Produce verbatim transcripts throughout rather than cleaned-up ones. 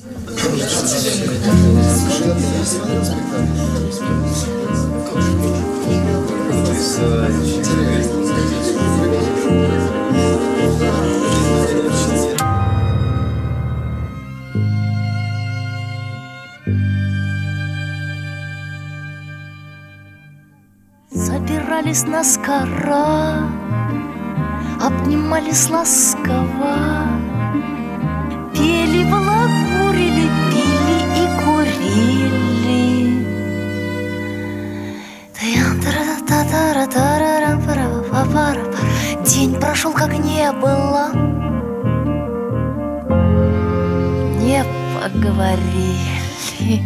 Собирались наскоро, обнимались ласково, пели, балагурили, пили и курили. День прошел, как не было, не поговорили.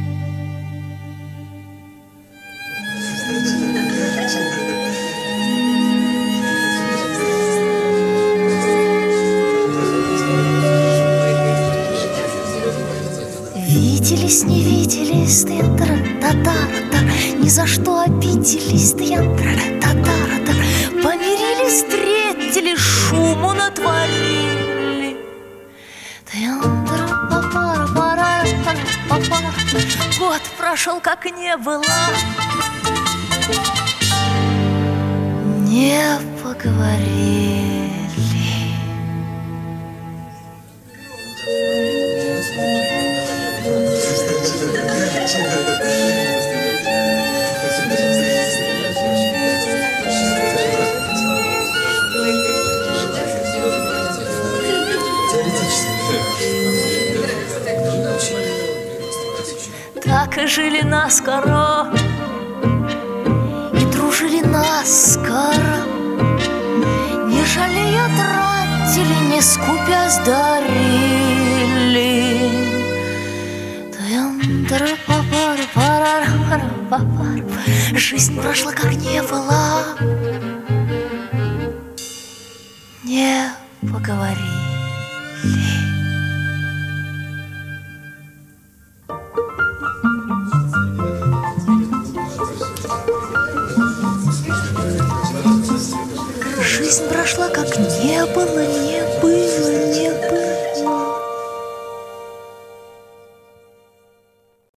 Виделись, не виделись, та-та-та-та, ни за что обиделись, та-та-та-та, помирились, встретились, шуму натворили. Год прошел, как не было, не поговорили. Так и жили наскоро, и дружили наскоро, не жалея тратили, не скупясь дарили. Жизнь прошла, как не было, не поговорили. Жизнь прошла, как не было, не было.